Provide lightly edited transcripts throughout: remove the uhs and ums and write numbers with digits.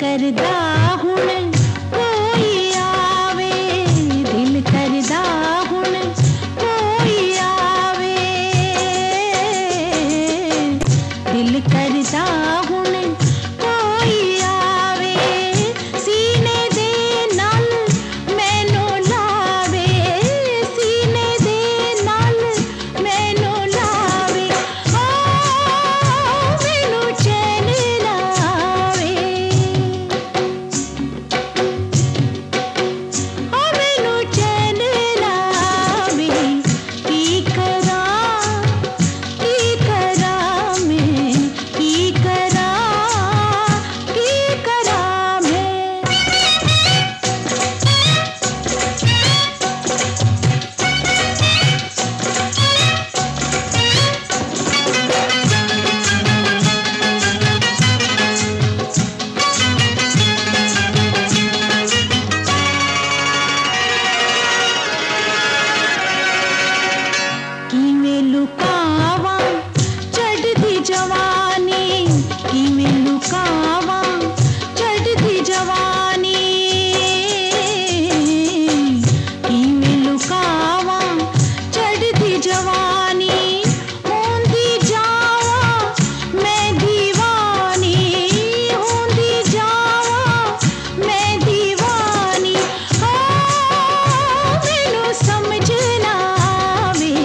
करदा हुण कोई आवे, दिल करदा हुण कोई आवे, दिल करदा हुण कोई आवे, सीने दे नाल मैनू लावे, सीने दे नाल मैनू लावे, ओ मैनू चैन लावे, ओ मैनू चैन लावे। की करां मैं, की करां मैं। किवें लुकावां चढ़दी जवानी, किवें लुकावां चढ़दी जवानी, किवें लुकावां चढ़दी जवानी, होंदी जावां मैं दीवानी, होंदी जावां मैं दीवानी, ओ मैनू समझ ना आवे,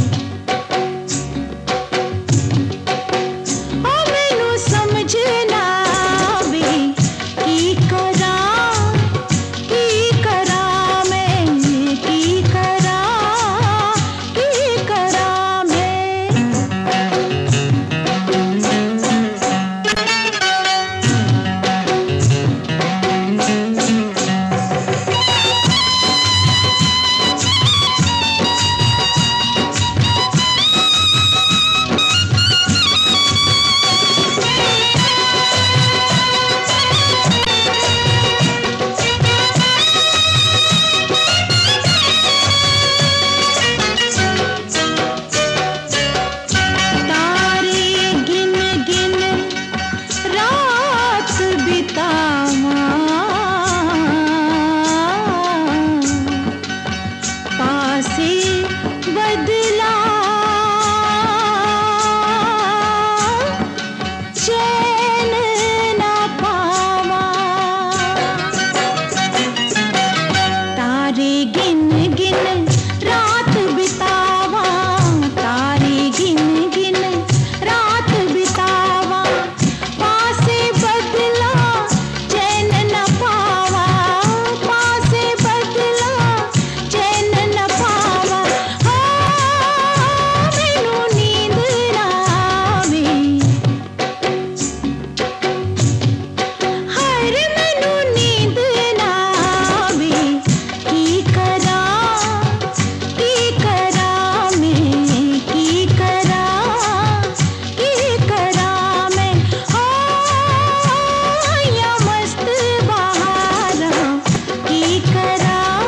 ओ मैनू समझ ना आवे। की करां मैं, की करां मैं। तारे गिन गिन रात बितावां, पासे बदला चैन ना पावां, तारे गिन गिन रात बितावां, तारे गिन गिन रात बितावां, पासे बदला चैन न पावां, पासे बदला चैन न पावां, मैनू नींद ना आवे, हर मैनू नींद ना आवे। की करां मैं, की करां मैं, ओ या मस्त बहारां। की करां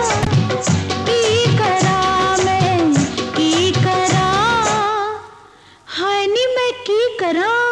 मैं, की करां, हाय नी मैं की करां।